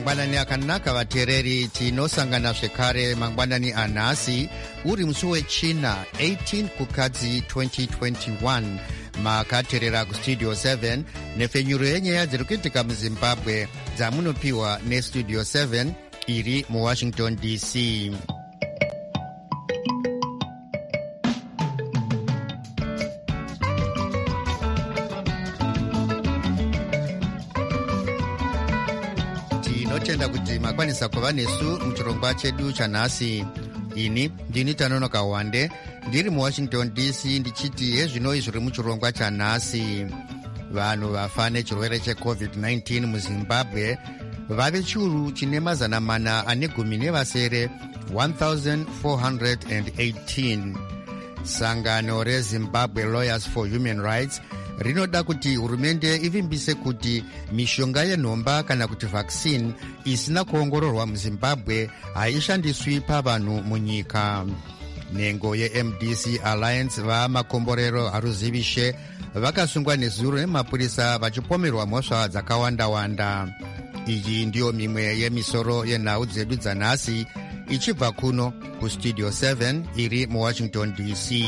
mangwanani akanaka vateereri, tinosangana zvekare mangwanani anhasi uri musi wechina 18 kukadzi 2021. makateerera kustudio 7 nefenyuro yenyaya dziri kuitika muzimbabwe dzamunopiwa nestudio 7 iri muwashington dc. tinotenda kuti makwanisa kuva nesu muchirongwa chedu chanhasi. ini ndini Tanonoka Wande ndiri muwashington dc ndichiti hezvinoi zviri muchirongwa chanhasi. vanhu vafa nechirwere checovid-19 muzimbabwe vave chiuru chine 418 1418. sangano rezimbabwe Lawyers for Human Rights rinoda kuti hurumende ivimbise kuti mishonga yenhomba kana kuti vaccine isina kuongororwa muzimbabwe haishandiswi pavanhu munyika. nhengo yeMDC Alliance vamakomborero haruzivishe vakasungwa nezuro nemapurisa vachipomerwa mhosva dzakawanda-wanda. iyi ndiyo mimwe yemisoro yenhau dzedu dzanhasi ichibva kuno kustudio 7 iri muwashington dc.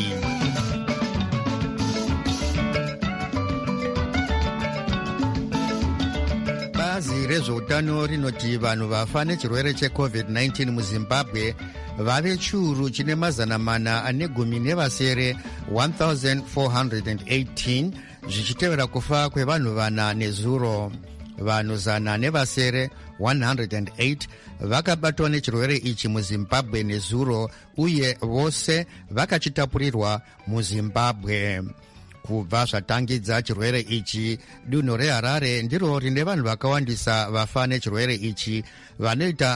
bazi rezveutano rinoti vanhu vafa nechirwere checovid-19 muzimbabwe vave chiuru chine 418 1418 zvichitevera kufa kwevanhu 4 nezuro. vanhu 108 vakabatwa nechirwere ichi muzimbabwe nezuro uye vose vakachitapurirwa muzimbabwe. kubva zvatangidza chirwere ichi, dunhu reharare ndiro rine vanhu vakawandisa vafa nechirwere ichi vanoita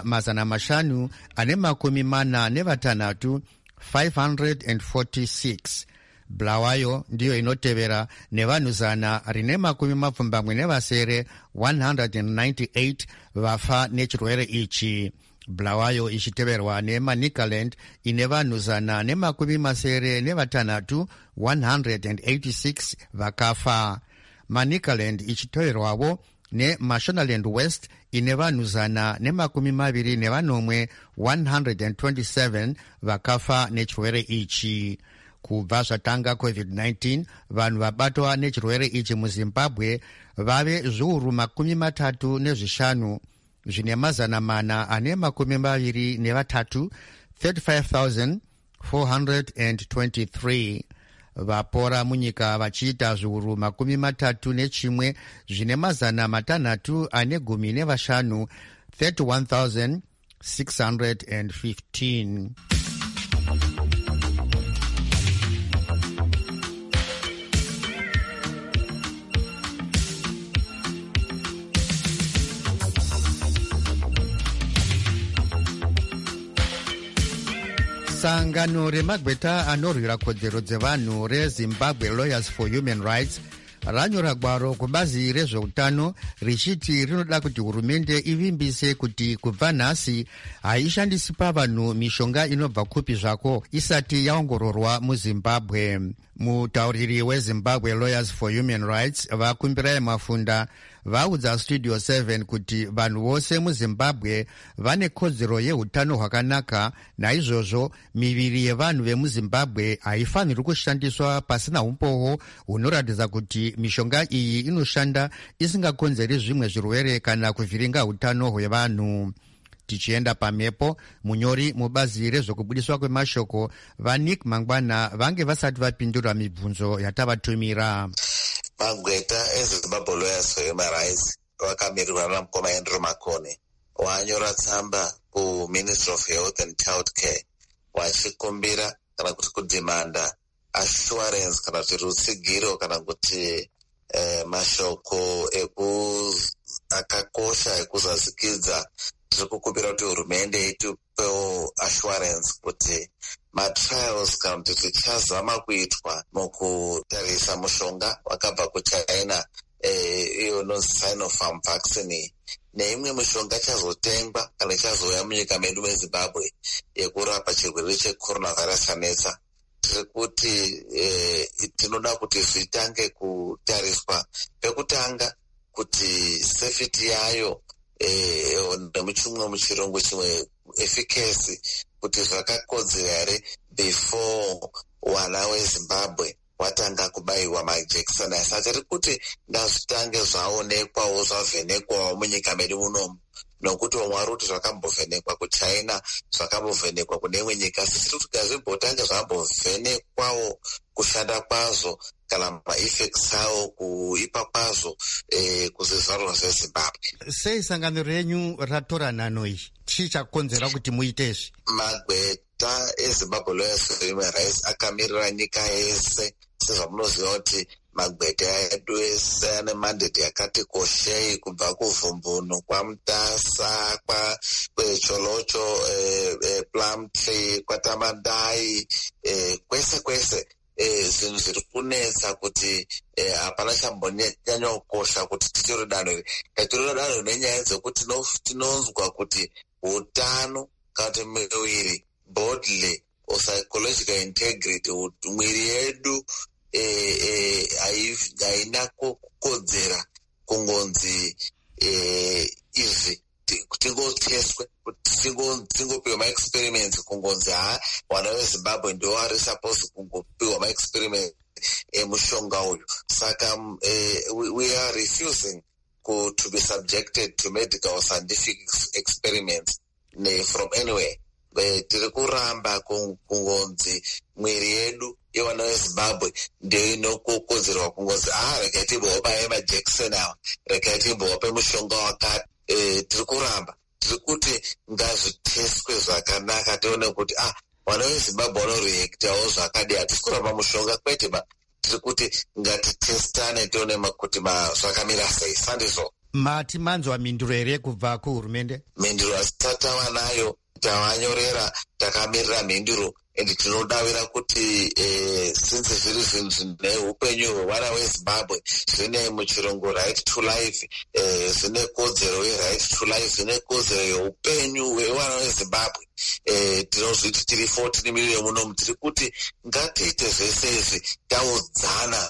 546 546. bulawayo ndiyo inotevera nevanhu 128 198 vafa nechirwere ichi. bulawayo ichiteverwa neManicaland ine vanhu 106 186 vakafa. Manicaland ichiteverwavo neMashonaland West ine vanhu 121 127 vakafa nechirwere ichi. kubva zvatanga covid-19 vanhu vabatwa nechirwere ichi muzimbabwe vave zviuru 35 zvine 423 35,423. vapora munyika vachiita zviuru 31 zvine 615 31,615. sangano remagweta anorwira kodzero dzevanhu rezimbabwe Lawyers for Human Rights ranyora gwaro kubazi rezveutano richiti rinoda kuti hurumende ivimbise kuti kubva nhasi haishandisi pavanhu mishonga inobva kupi zvako isati yaongororwa muzimbabwe. mutauriri wezimbabwe Lawyers for Human Rights vakumbirai mafunda vaudza studio 7 kuti vanhu vose muzimbabwe vane kodzero yeutano hwakanaka, naizvozvo miviri yevanhu vemuzimbabwe haifaniri kushandiswa pasina umboho hunoratidza kuti mishonga iyi inoshanda isingakonzeri zvimwe zvirwere kana kuvhiringa utano hwevanhu. tichienda pamhepo, munyori mubazi rezvekubudiswa kwemashoko vaNick Mangwana vange vasati vapindura mibvunzo yatavatumira. magweta eZimbabwe Lawyers for Human Rights vakamirirwa namukoma Andrew Makone wanyora tsamba kuMinistry of Health and Child Care wachikumbira kana kuti kudhimanda assurance kana kuti rutsigiro kana kuti mashoko akakosha ekuzazikidza. tiri kukumbira kuti hurumende itipewo assurance kuti matrials kana kuti tichazama kuitwa mukutarisa mushonga wakabva kuchina iyo inonzi Sinopharm vaccine neimwe mishonga chazotengwa kana ichazouya munyika medu meZimbabwe yekurapa chirwere checoronavirus chanetsa. tiri kuti tinoda kuti zvitange kutariswa pekutanga kuti safety yayo nemuchimwe muchirungu chimwe efficacy, kuti zvakakodzera here before wana weZimbabwe watanga kubayiwa majekiseni aya. Saka tiri kuti ngazvitange zvaonekwawo zvavhenekwawo munyika medu munomu, nokuti vamwe vari kuti zvakambovhenekwa kuChina, zvakambovhenekwa kune imwe nyika. Sisi tiri kuti ngazvimbotange zvambovhenekwawo kushanda kwazvo kana ma-effects awo, kuipa kwazvo kuzvizvarwa zveZimbabwe. Sei sangano renyu ratora nhano iyi? Chii chakonzera kuti muite izvi? Magweta eZimbabwe Lawyers for Human Rights akamirira nyika yese. Sezvamunoziva kuti magweta edu ese ane mandate yakati koshei, kubva kuvhumbuno, kwaMutasa, kwecholocho, Plumtree, kwaTamadai, kwese kwese. Zvinhu zviri kunetsa kuti hapana chambonyanya kukosha kuti titori danho iri. Titori danho nenyaya dzekuti tinonzwa kuti utano kana kuti miviri, bodily or psychological integrity, mwiri yedu haina kukodzera kungonzi izvi tingoteswe, tingopiwa ma-experiments kungonzi wana weZimbabwe ndio wari supposed kungopiwa ma-experiments emushonga uyu. Saka we are refusing to be subjected to medical scientific experiments from anywhere. Tiri kuramba kungonzi mwiri yedu yewana weZimbabwe ndio inokokodzerwa kungonzi rekai timbovape majekiseni awa, rekai timbovape mushonga wakati. Tiri kuramba, tiri kuti ngazviteswe zvakanaka, tione kuti wana weZimbabwe wanoreactawo zvakadii. Hatisi kuramba mushonga kwete, tiri kuti ngatitestane tione kuti zvakamira sei. Sandizvo mati manzwa mhinduro here kubva kuhurumende? Mhinduro hasati tava nayo, tavanyorera, takamirira mhinduro, and tinodavira kuti since zviri zvinhu zvine upenyu hwewana weZimbabwe, zvine muchirungu right to life, zvine kodzero ye-right to life, zvine kodzero yeupenyu hwewana weZimbabwe. Tinozviti tiri 14 million munomu, tiri kuti ngatiite zvese izvi taudzana,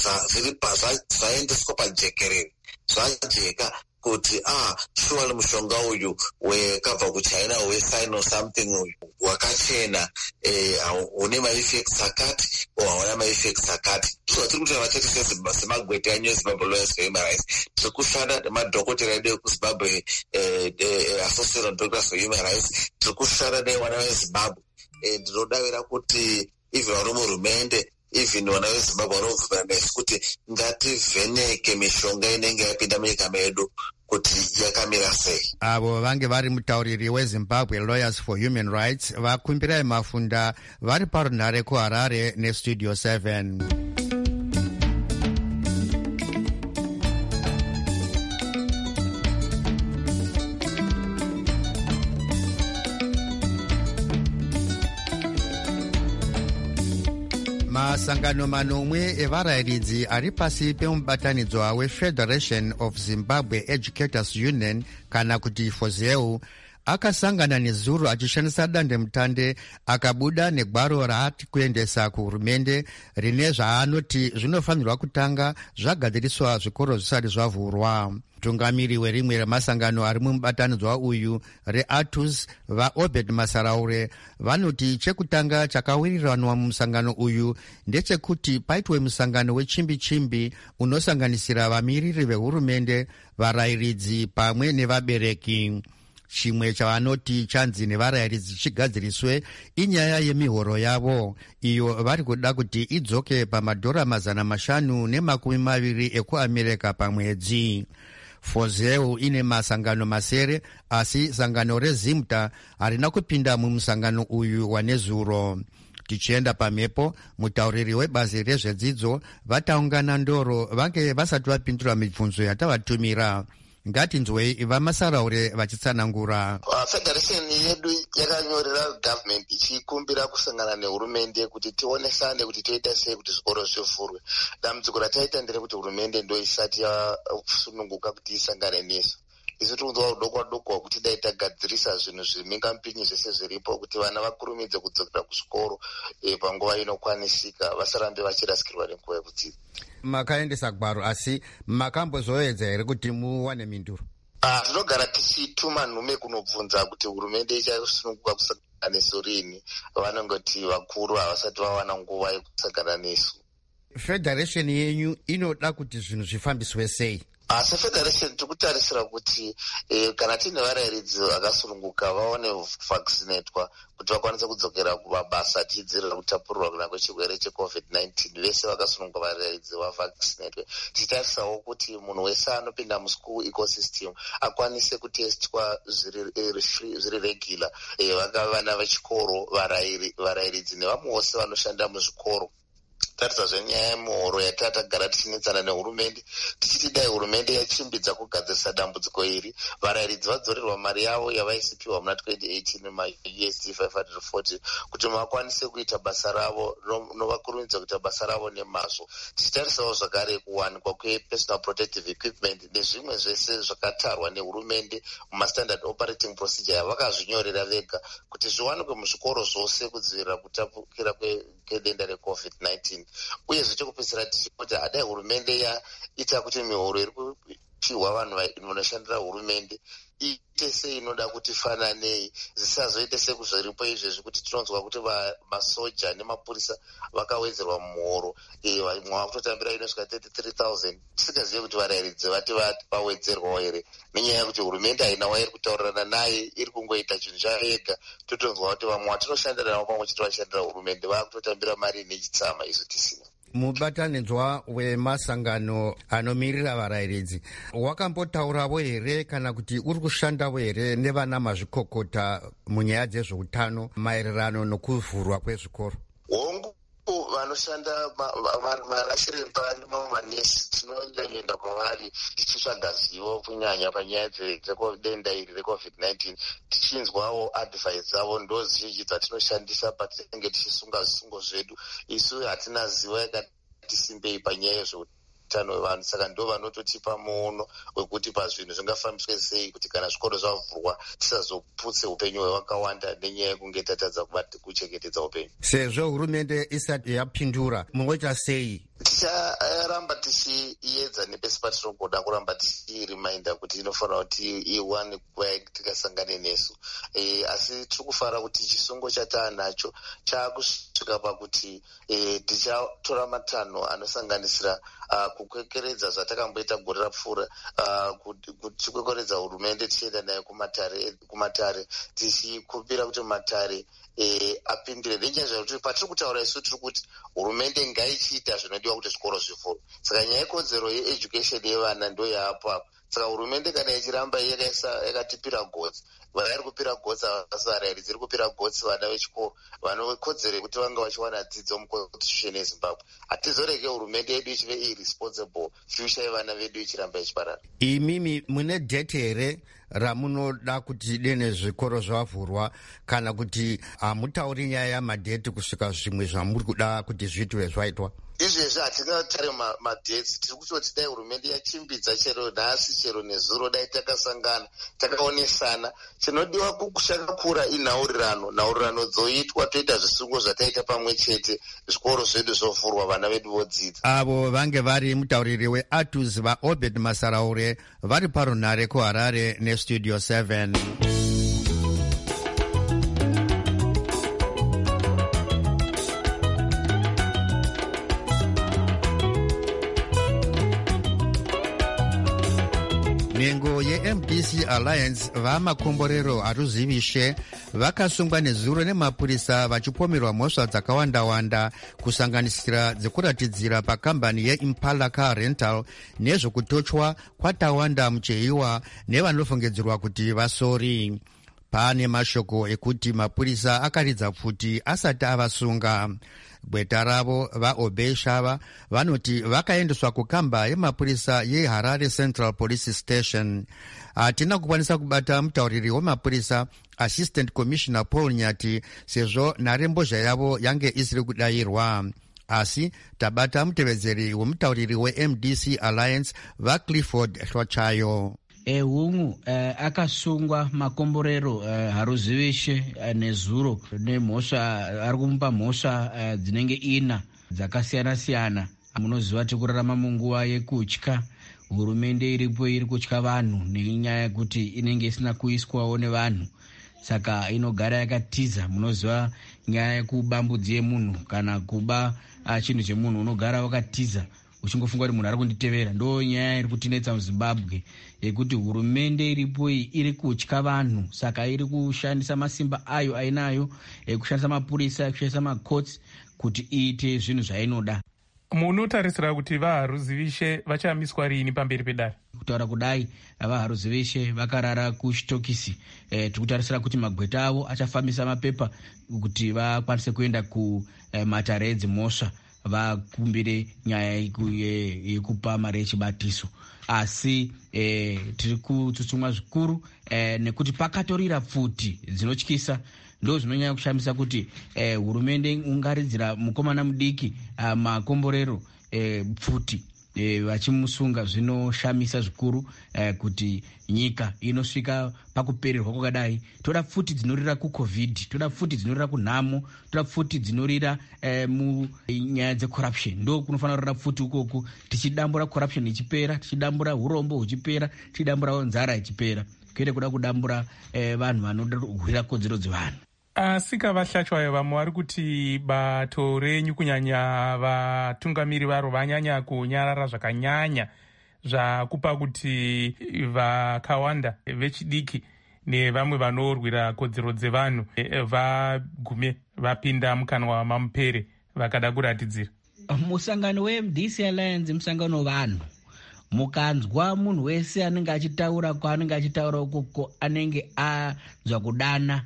zvaendeswa pajekerere, zvajeka kuti shuwa mushonga uyu wakabva kuChina weSino something uyu wakachena, une ma-effects akati hauna ma-effects akati. Tiri kuti vachati semagweta enyu eZimbabwe Lawyers for Human Rights, tiri kushanda nemadhokotera edu ekuZimbabwe Association of Doctors for Human Rights, tiri kushanda newana weZimbabwe. Ndinodavira kuti even vari muhurumende, even wana weZimbabwe vanobvumira nesu kuti ngativheneke mishonga inenge yapinda munyika medu kuti yakamira sei. Avo vange vari mutauriri weZimbabwe Lawyers for Human Rights vakumbirai mafunda vari parunhare kuHarare neStudio 7. Masangano manomwe evarayiridzi ari pasi pemubatanidzwa weFederation of Zimbabwe Educators Union kana kuti FOZEU akasangana nezuro achishandisa dandemutande akabuda negwaro raati kuendesa kuhurumende rine zvaanoti zvinofanirwa kutanga zvagadziriswa zvikoro zvisati zvavhurwa. Mutungamiri werimwe remasangano ari mubatanidzwa uyu reATUS vaObed Masaraure vanoti chekutanga chakawiriranwa mumusangano uyu ndechekuti paitwe musangano wechimbi-chimbi unosanganisira vamiriri vehurumende, varayiridzi pamwe nevabereki. Chimwe chavanoti chanzi nevarayiridzi chigadziriswe inyaya yemihoro yavo, iyo vari kuda kuti idzoke pamadhora 520 ekuAmerika pamwedzi. FOZEU ine masangano masere, asi sangano reZimta harina kupinda mumusangano uyu wanezuro. Tichienda pamhepo, mutauriri webazi rezvedzidzo vataungana ndoro vange vasati vapindura mibvunzo yatavatumira. Ngatinzwei vaMasaraure vachitsanangura. Federation yedu yakanyorera government ichikumbira kusangana nehurumende kuti tionesane kuti toita sei kuti zvikoro zvivhurwe. Dambudziko rataita nderekuti hurumende ndio isati yasununguka kuti isangane nesu. Isu tunzwa udoko kuti dai tagadzirisa zvinhu zvimingampinyi zvese zviripo kuti vana vakurumidze kudzokera kuzvikoro panguva inokwanisika, vasarambe vachirasikirwa nenguva yekudzidza. Makaendesa gwaro, asi makambozoedza here kuti muwane mhinduro? Tinogara tichituma nhume kunobvunza kuti hurumende ichasununguka kusangana nesu rini. Vanongoti vakuru havasati vawana nguva yekusangana nesu. Federation yenyu inoda kuti zvinhu zvifambiswe sei? SeFederation tikutarisira kuti kana tine varayiridzi vakasununguka vaone vaccinatwa kuti vakwanise kudzokera kumabasa tichidzivirira kutapurirwa kuna kwechirwere cheCovid-19. Vese vakasununguka varayiridzi vavaccinatwe. Tichitarisawo kuti munhu wese anopinda muschool ecosystem akwanise kutestwa zviri regular. Vana vechikoro, varayiridzi nevamwe vose vanoshanda muzvikoro. Tarisa zvenyaya yemuhoro yatatagara tichinetsana nehurumende tichiti dai hurumende yachimbidza kugadzirisa dambudziko iri, varayiridzi vadzorerwa mari yavo yavaisipiwa muna 2018 maUSD 540 kuti vakwanise kuita basa ravo novakurumidza kuita basa ravo nemazvo. Tichitarisawo zvakare kuwanikwa kwepersonal protective equipment nezvimwe zvese zvakatarwa nehurumende mumastandard operating procedure yavakazvinyorera vega kuti zviwanikwe muzvikoro zvose kudzivirira kutapukira kwedenda reCovid-19. Uye zvichikupedzisira tichikuti hadai hurumende yaita kuti mihoro iri kupiwa vanhu vanoshandira hurumende iite seinoda kuti fananei, zvisazoite sekuzviripo izvezvi kuti tinonzwa kuti masoja nemapurisa vakawedzerwa muhoro. Vamwe vakutotambira inosvika 33,000 tisingazive kuti varayiridzi vati vawedzerwawo here, nenyaya yekuti hurumende haina wairi kutaurirana naye, iri kungoita chinhu chayo yega. Totonzwa kuti vamwe vatinoshandira navo pamwe chete vashandira hurumende vakutotambira mari nechitsama izvo tisina. Mubatanidzwa wemasangano anomirira varayiridzi wakambotaurawo here kana kuti uri kushandawo here nevana mazvikokota munyaya dzezveutano maererano nokuvhurwa kwezvikoro? Hongu vanoshanda marashiremba nemamwe manesi tinonyanyoenda kwavari tichitsvaga zivo kunyanya panyaya dzedenda iri reCovid-19, tichinzwawo advice dzavo. Ndo zhinji dzatinoshandisa patinenge tichisunga zvisungo zvedu. Isu hatina zivo yakati simbei panyaya yezveutano hwevanhu, saka ndo vanototipa muono wekuti pazvinhu zvingafambiswe sei kuti kana zvikoro zvavhurwa tisazoputse upenyu hwevakawanda nenyaya yekunge tatadza kuchengetedza upenyu. Sezvo hurumende isati yapindura, munoita sei? Ticharamba tichiedza nepesi patinongoda kuramba tichirimainda kuti inofanira kuti iwane kuva tikasangane nesu. Asi tiri kufara kuti chisungo chatanacho chakusvika pakuti tichatora matanho anosanganisira kukwekweredza zvatakamboita gore rapfuura, kuchikwekweredza hurumende tichienda nayo kumatare tichikumbira kuti matare apindire. Nenyaya zvekuti patiri kutaura isu tiri kuti hurumende ngaichiita zvinodiwa kuti zvikoro zvivhurwe. Saka nyaya yekodzero yeeducation yevana ndo yaapo. Saka hurumende kana ichiramba yakatipira gotsi, vari kupira gotsi varayiridzi, iri kupira gotsi vana vechikoro vanokodzera kuti vanga vachiwana dzidzo muconstitution yeZimbabwe. Hatizorege hurumende yedu ichive irresponsible future yevana vedu ichiramba ichiparara. Imimi mune dhete here ramunoda kuti dene zvikoro zvavhurwa kana kuti hamutauri nyaya yamadheti kusvika zvimwe zvamuri kuda kuti zviitwe zvaitwa? Izvezvi hatingatare madheti. Tiri kutoti dai hurumende yachimbidza chero nhasi chero nezuro, dai takasangana takaonesana. Chinodiwa kuchakakura inhaurirano dzoitwa, toita zvisungo zvataita pamwe chete, zvikoro zvedu zvovhurwa, vana vedu vodzidza. Avo vange vari mutauriri weATUS vaObed Masaraure vari parunhare kuHarare neStudio 7. Nhengo yeMDC Alliance vamakomborero aruzivishe vakasungwa nezuro nemapurisa vachipomerwa mhosva dzakawanda-wanda kusanganisira dzekuratidzira pakambani yeImpala Car Rental nezvokutochwa kwatawanda mucheiwa nevanofungidzirwa kuti vasori. Pane mashoko ekuti mapurisa akaridza pfuti asati avasunga. Gweta ravo vaObey Shava vanoti vakaendeswa kukamba yemapurisa yeHarare Central Police Station. Hatina kukwanisa kubata mutauriri wemapurisa Assistant Commissioner Paul Nyati sezvo nharembozha yavo yange isiri kudayirwa. Asi tabata mutevedzeri wemutauriri weMDC Alliance vaClifford Hlochayo. Hungu akasungwa makomborero haruzivishe nezuro nemhosva, ari kumupa mhosva dzinenge 4 dzakasiyana-siyana. Munoziva tikurarama munguva yekutya hurumende iripo iri kutya vanhu nenyaya yekuti inenge isina kuiswawo nevanhu, saka inogara yakatiza. Munoziva nyaya yekubambudzi yemunhu kana kuba chinhu chemunhu, unogara wakatiza uchingofunga kuti munhu ari kunditevera. Ndo nyaya iri kutinetsa muZimbabwe yekuti hurumende iripo iyi iri kutya vanhu, saka iri kushandisa masimba ayo ainayo, kushandisa mapurisa, kushandisa makotsi kuti iite zvinhu zvainoda. Munotarisira kuti vaHaruzivishe vachamiswa rini pamberi pedare? Kutaura kudai, vaHaruzivishe vakarara kuchitokisi. Tikutarisira kuti magweta avo achafambisa mapepa kuti vakwanise kuenda kumatare edzimhosva vakumbire nyaya yekupa mari yechibatiso. Asi tiri kutsutsumwa zvikuru nekuti pakatorira pfuti dzinotyisa. Ndo zvinonyanya kushamisa kuti hurumende ungaridzira mukomana mudiki makomborero pfuti vachimusunga. Zvinoshamisa zvikuru kuti nyika inosvika pakupererwa kwakadai. Toda pfuti dzinorira kuCovid, toda pfuti dzinorira kunhamo, toda pfuti dzinorira munyaya dzecorruption. Ndo kunofanira kurira pfuti ukoku, tichidambura corruption ichipera, tichidambura urombo huchipera, tichidambura nzara ichipera, kwete kuda kudambura vanhu vanoda kurwira kodzero dzevanhu. Asi kavashachwayo vamwe vari kuti bato renyu kunyanya vatungamiri varo vanyanya kunyarara zvakanyanya zvakupa kuti vakawanda vechidiki nevamwe vanorwira kodzero dzevanhu vagume vapinda mukanwa mamupere vakada kuratidzira. Musangano weMDC Alliance musangano wevanhu. Mukanzwa munhu wese anenge achitaura kwaanenge achitaura ukoko anenge anzwa kudana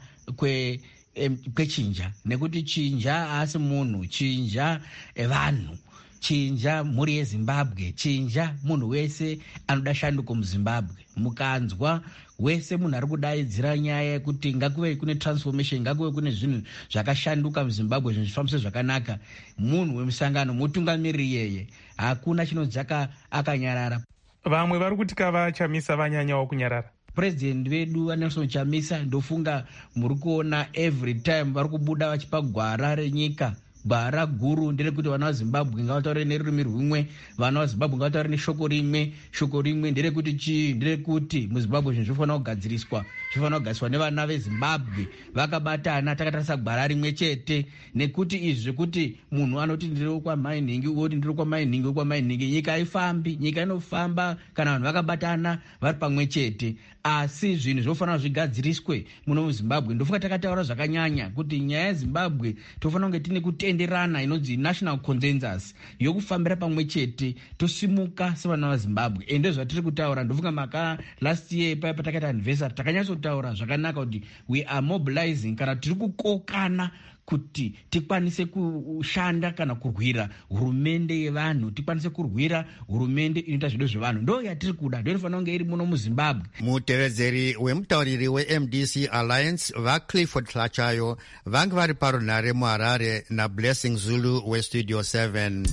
kwechinja, nekuti chinja asi munhu, chinja vanhu, chinja mhuri yeZimbabwe, chinja munhu wese anoda shanduko muZimbabwe. Mukanzwa wese munhu ari kudaidzira nyaya yekuti ngakuve kune transformation, ngakuve kune zvinhu zvakashanduka muZimbabwe, zvinhu zvifambise zvakanaka, munhu wemusangano mutungamiriri iyeye, hakuna chinonzi akanyarara. Vamwe vari kuti kavachamisa vanyanyawo kunyarara. President vedu vaNelson Chamisa ndofunga muri kuona every time vari kubuda vachipa gwara renyika, gwara guru nderekuti vana vaZimbabwe ngavataure nerurimi rwumwe, vana vaZimbabwe ngavataure neshoko rimwe. Shoko rimwe nderekuti chii? Nderekuti muZimbabwe zvinhu zvinofanira kugadziriswa, zvinofanira kugadziriswa nevana veZimbabwe vakabatana, takatarisa gwara rimwe chete. Nekuti izvi zvekuti munhu anoti ndiri kwaMainingi, oti ndiri kwaMainingi, kwaMainingi, nyika haifambi. Nyika inofamba kana vanhu vakabatana vari pamwe chete. Asi zvinhu zvofanira zvigadziriswe muno muZimbabwe. Ndofunga takataura zvakanyanya kuti nyaya yeZimbabwe tofanira kunge tine kutenderana, inonzi national consensus yokufambira pamwe chete, tosimuka sevana vaZimbabwe. Ende zvatiri kutaura, ndofunga last year paya patakaita anniversary takanyatsotaura zvakanaka kuti we are mobilizing, kana tiri kukokana kuti tikwanise kushanda kana kurwira hurumende yevanhu, tikwanise kurwira hurumende inoita zvido zvevanhu. Ndo yatiri kuda, ndo inofanira kunge iri muno muZimbabwe. Mutevedzeri wemutauriri weMDC Alliance vaClifford Tlachayo vange vari parunhare muHarare naBlessing Zulu weStudio 7.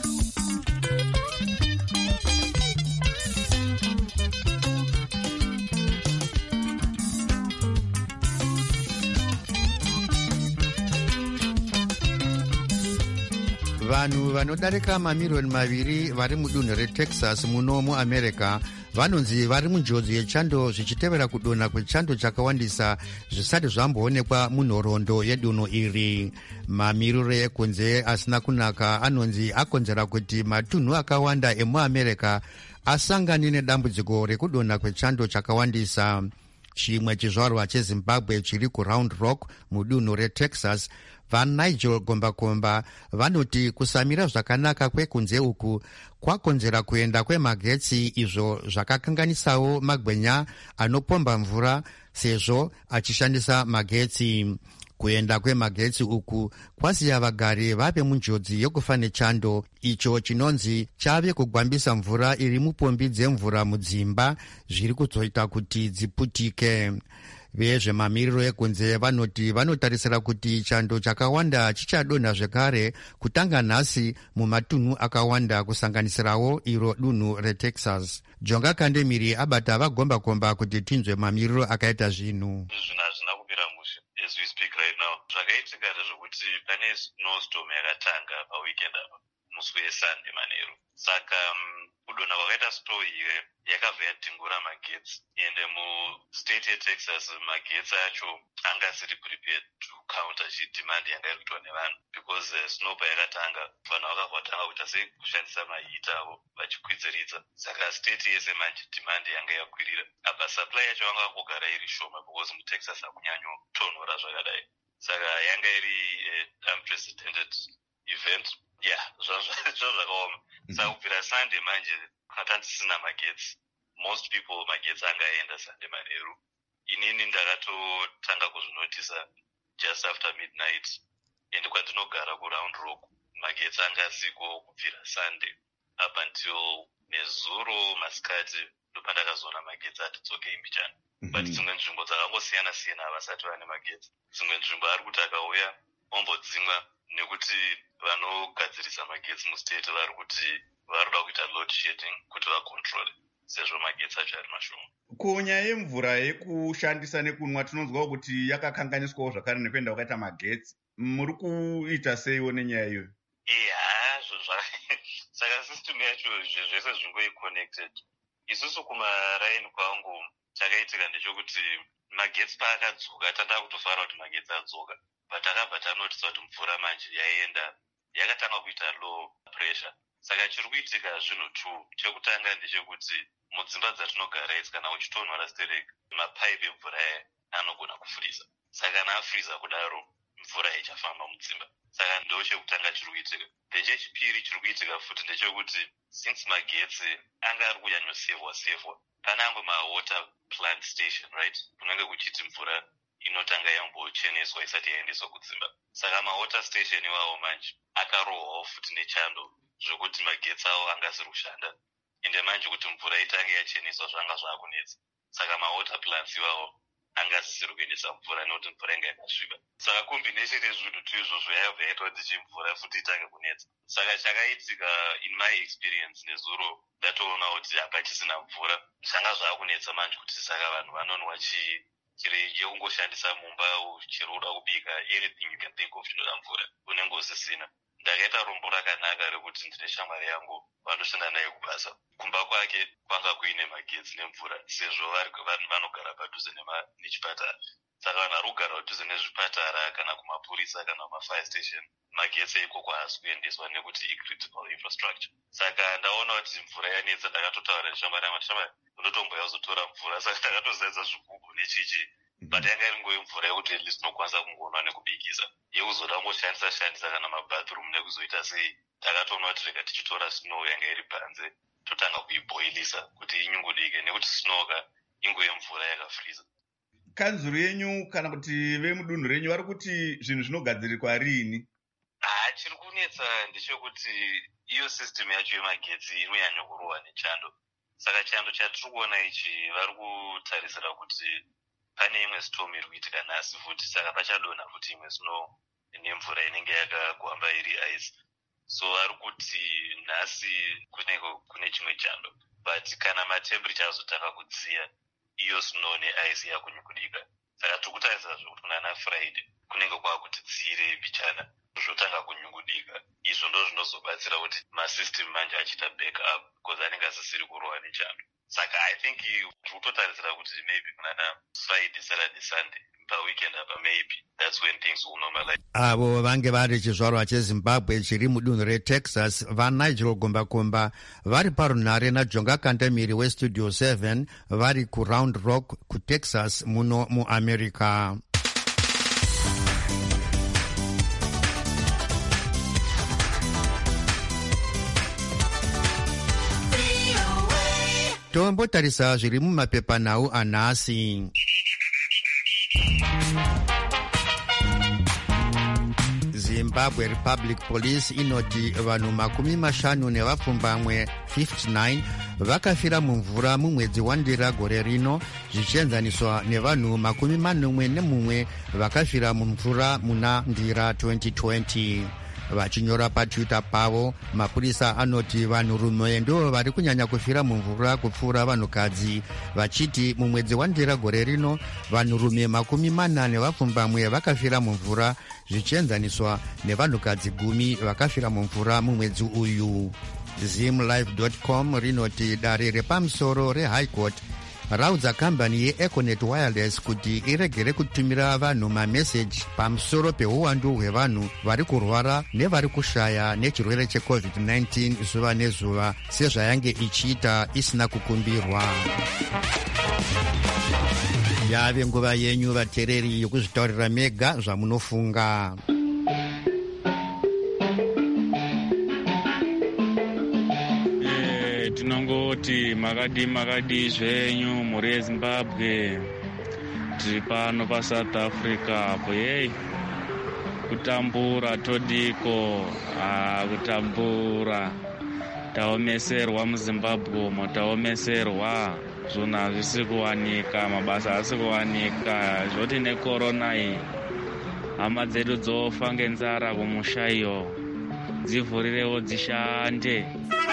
Vanhu vanodarika mamiriyoni 2 vari mudunhu reTexas muno muAmerica vanonzi vari munjodzi yechando zvichitevera kudonha kwechando chakawandisa zvisati zvamboonekwa munhoroondo yedunhu iri. Mamiriro ekunze asina kunaka anonzi akonzera kuti matunhu akawanda emuAmerica asangane nedambudziko rekudonha kwechando chakawandisa. Chimwe chizvarwa cheZimbabwe chiri kuRound Rock mudunhu reTexas, vaNigel Gombakomba vanoti kusamira zvakanaka kwekunze uku kwakonzera kuenda kwemagetsi, izvo zvakakanganisawo magwenya anopomba mvura sezvo achishandisa magetsi. Kuenda kwemagetsi uku kwasiya vagari vave munjodzi yokufa nechando, icho chinonzi chave kugwambisa mvura iri mupombi dzemvura mudzimba zviri kuzoita kuti dziputike. Vezvemamiriro ekunze vanoti vanotarisira kuti chando chakawanda chichadonha zvekare kutanga nhasi mumatunhu akawanda kusanganisirawo iro dunhu reTexas. Jonga Kandemiri abata vagombakomba kuti tinzwe mamiriro akaita zvinhu. Hazvina kumira mushe. As we speak right now, zvakaitika ndezvekuti pane snowstorm yakatanga paweekend apa musi weSunday manheru. Saka kudonha kwakaita sitowo iye yakabva yadhingura magetsi, ende mustate yeTexas magetsi acho anga asiri prepared to counter chidhimandi yanga iri kuitwa nevanhu, because snow payakatanga vanhu vakatanga kuita sekushandisa mahita avo vachikwidziridza. Saka state yese manje dhimandi yanga yakwirira, apa supply yacho vanga vangogara iri shoma because muTexas hakunyanyotonhora zvakadai. Saka yanga iri unprecedented event. Zvakaoma. Saka kubvira Sunday manje hatisina magetsi. Most people magetsi anga aenda Sunday manheru. Inini ndakatotanga kuzvinotisa just after midnight, and kwandinogara kuRound Rock magetsi anga asiko kubvira Sunday up until nezuro masikati ndopandakazoona magetsi atidzoke imbichana. But dzimwe nzvimbo dzakangosiyana siyana havasati vane magetsi. Dzimwe nzvimbo ari kuti akauya ombodzimwa nekuti vanogadzirisa magetsi mustate vari kuti varuda kuita load shedding kuti vakontrole sezvo magetsi acho ari mashoma. Kunyaya yemvura yekushandisa nekunwa tinonzwawo kuti yakakanganiswawo zvakare nekuenda kwakaita magetsi. Muri kuita seiwo nenyaya iyoyo? Saka system yacho zvese zvingoiconnected. Isusu kumaraini kwangu chakaitika ndechekuti magetsi paakadzoka tanda kutofara kuti magetsi adzoka, but akabva tanotisa kuti mvura manje yaenda yakatanga kuita low pressure. Saka chiri kuitika zvinhu 2. Chekutanga ndechekuti mudzimba dzatinogara idzi kana uchitonhora stereki mapaipi emvura aya anogona kufuriza. Saka kana afuriza kudaro mvura haichafamba mudzimba. Saka ndo chekutanga chiri kuitika. Chechipiri chiri kuitika futi ndechekuti since magetsi anga ari kuyanyosevwa panangwe mawater plant station, right, kunenge kuchiti mvura inotanga yambocheneswa isati yaendeswa kudzimba. Saka mawater station iwawo manje akarohwawo futi nechando zvokuti magetsi avo angasiri kushanda, ende manje kuti mvura itange yacheneswa zvanga zvaakunetsa. Saka mawater plants iwawo angasisiri kuendesa mvura nekuti mvura inga yakasviba. Saka combination yezvinhu izvozvo yabva yaita kuti mvura futi itange kunetsa. Saka chakaitika in my experience nezuro ndatoona kuti hapachisina mvura zvanga zvaakunetsa manje kuti saka vanhu vanonwa chekungoshandisa mumba chero uda kubika anything you can think of chinoda mvura unenge usisina. Ndakaita rombo rakanaka rekuti ndine shamwari yangu vanoshanda naye kubasa, kumba kwake kwanga kuine magetsi nemvura sezvo vanhu vanogara padhuze nechipatara. Saka vanhu vari kugara padhuze nezvipatara kana kumapurisa kana kumafire station magetsi ikoko haasi kuendeswa nekuti icritical infrastructure. Saka ndaona kuti mvura yanetsa, ndakatotaura neshamwari yangu, shamwari unotomboya kuzotora mvura. Saka ndakatozaidza zvigubhu nechichi, but yanga iri ngoyo mvura yekuti at least unokwanisa kungonwa nekubikisa, yekuzoda ngoshandisa kana mabathroom nekuzoita sei. Takatoona kuti rega tichitora snow yanga iri panze totanga kuibhoilisa kuti inyungudike, nekuti snow ingoye mvura yakafriza. Kanzuru yenyu kana kuti vemudunhu renyu vari kuti zvinhu zvinogadzirirwa riini? Chiri kunetsa ndechekuti iyo system yacho yemagetsi inonyanya kurohwa nechando. Saka chando chatiri kuona ichi vari kutarisira kuti pane imwe storm iri kuitika nhasi futi, saka pachadonha futi imwe snow nemvura inenge yakagwamba iri ice. So ari kuti nhasi kune chimwe chando, but kana matemperature azotanga kudziya iyo snow neice yakunyungudika. Saka tiri kutarisira zvokuti kunana Friday kunenge kwakuti dzire mbichana zvotanga kunyungudika. Izvo ndo zvinozobatsira kuti masystem manje achiita back up because anenge asisiri kurohwa nechando. Saka I think tikutotarisira kuti maybe kunana Friday, Saturday, Sunday paweekend apa maybe that's when things will normalize. Avo vange vari chizvarwa cheZimbabwe chiri mudunhu reTexas, vaNigel Gombakomba vari parunhare naJonga Kandamiri weStudio 7 vari kuRound Rock kuTexas muno muAmerica. Tombotarisa zviri mumapepanhau anhasi. Zimbabwe Republic Police inoti vanhu 50 nevapfumbamwe 59 vakafira mumvura mumwedzi waNdira gore rino, zvichienzaniswa nevanhu 41 vakafira mumvura muna Ndira 2020. vachinyora patwitter pavo. Mapurisa anoti vanhurume ndo vari kunyanya kufira mumvura kupfuura vanhukadzi, vachiti mumwedzi waNdira gore rino vanhurume 40 vapfumbamwe vakafira mumvura, zvichienzaniswa nevanhukadzi 10 vakafira mumvura mumwedzi uyu. Zimlife.com rinoti dare repamusoro reHigh Court raudza kambani yeEconet Wireless kuti iregere kutumira vanhu mameseji pamusoro peuwandu hwevanhu vari kurwara nevari kushaya nechirwere cheCovid-19 zuva nezuva sezvayange ichiita isina kukumbirwa. Yave nguva yenyu vateereri yokuzvitaurira mega zvamunofunga. Tinongoti makadi zvenyu mhuri yeZimbabwe, tiri pano paSouth Africa apo kutambura todiko, kutambura taomeserwa muZimbabwe umo, taomeserwa zvinhu hazvisi kuwanika, mabasa haasi kuwanika, zvoti nekorona iyi hama dzedu dzofa ngenzara kumusha iyo, dzivhurirewo dzishande.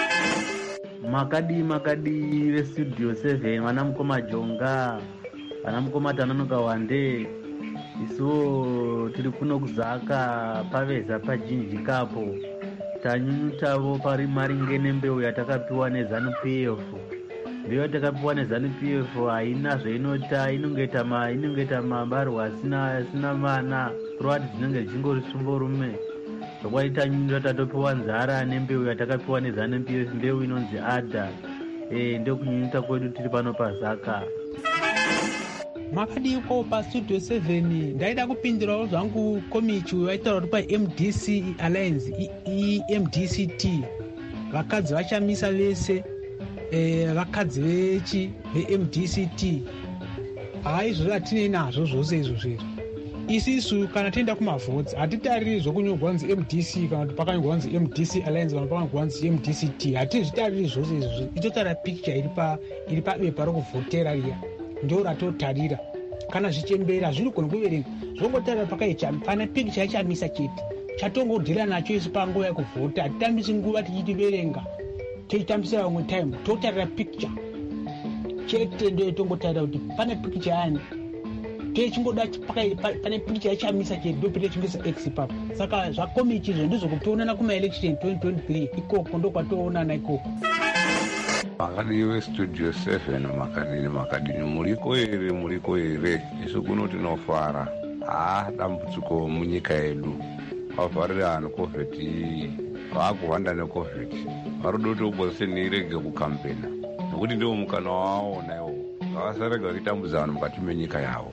Makadi vestudio 7 vana mukoma Jonga, vana mukoma Tanonoka Wande, isu tiri kuno kuzaka paveza pajinji kapo tanyunyutavo pari maringe nembeu yatakapiwa neZANU-PF. Mbeu yatakapiwa neZANU-PF haina zvainota, inongeta mabarwa asina mana, kurova kuti dzinenge dzingori sumborume. Zvokuti tanyunyuta tatopiwa nzara nembeu yatakapiwa neZANU-PF, mbeu inonzi ADA. Ndokunyunyuta kwedu tiri pano pazaka. Makadiko paStudio 7 ndaida kupindirawo zvangu komichi vaitaura kuti paMDC Alliance MDCT vakadzi vachamisa vese, vakadzi vechi veMDCT izvozvo hatinei nazvo zvose izvozvo. Isisu kana tienda kumavhotsi hatitariri zvokunyorwa kunzi MDC kana kuti pakanyorwa kunzi MDC Alliance kana pakanyorwa kunzi MDCT, hatizvitariri zvose izvozvo. Itotarira picture iri pabepa rokuvhotera riya ndo ratotarira. Kana zvichembera zviri gona kuverenga zvongotarira pane picture yachamisa chete chatongodhira nacho isu panguva yekuvhota. Hatitambisi nguva tichitiverenga tichitambisira vamwe time, totarira picture chete ndo tongotarira kuti pane picture yani techingoda pane picture yachamisa chete ndopete chingisa X papo. Saka zvakomichi izvo ndizvo kutoonana kuma-election 2023 ikoko ndokwatoonana ikoko. Makadi weStudio 7 makadini muriko here isu kuno tinofara. Dambudziko munyika yedu vavharira vanhu COVID, vakuhwanda neCovid, vari kuti opposition irege kukampena nekuti ndiwo mukana wavo naiwo, ngavasarega vachitambudza vanhu mukati menyika yavo.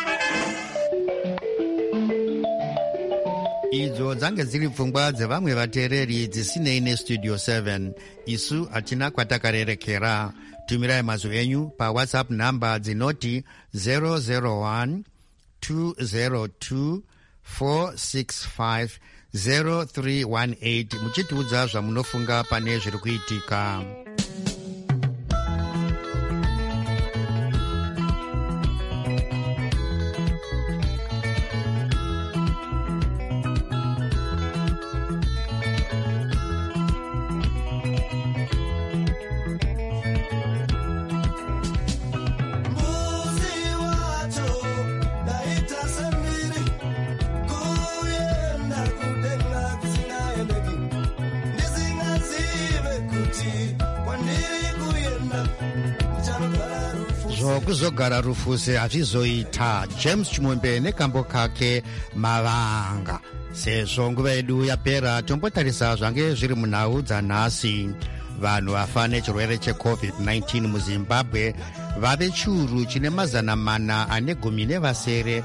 Idzo dzange dziri pfungwa dzevamwe vateereri dzisinei neStudio 7. Isu hatina kwatakarerekera. Tumirai mazwi enyu paWhatsApp namba dzinoti 001 202 465 0318 muchitiudza zvamunofunga pane zviri kuitika. Kuzogara rufuse hazvizoita. James Chimombe nekambo kake mavanga. Sezvo nguva yedu yapera, tombotarisa zvange zviri munhau dzanhasi. Vanhu vafa nechirwere cheCovid-19 muZimbabwe vave chiuru chine 418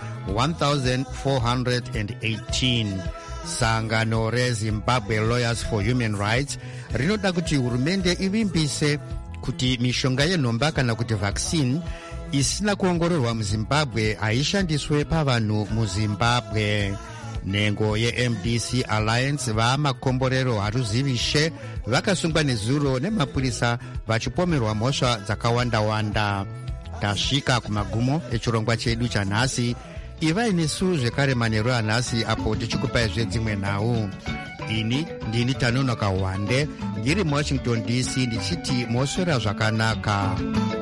1418. Sangano reZimbabwe Lawyers for Human Rights rinoda kuti hurumende ivimbise kuti mishonga yenhomba kana kuti vaccine isina kuongororwa muZimbabwe haishandiswe pavanhu muZimbabwe. Nhengo yeMDC Alliance vamakomborero haruzivishe vakasungwa nezuro nemapurisa vachipomerwa mhosva dzakawanda-wanda. Tasvika kumagumo echirongwa chedu chanhasi. Ivai nesu zvekare manheru anhasi apo tichikupai zvedzimwe nhau. ini ndini Tanonoka Wande ndiri muWashington DC ndichiti moswera zvakanaka.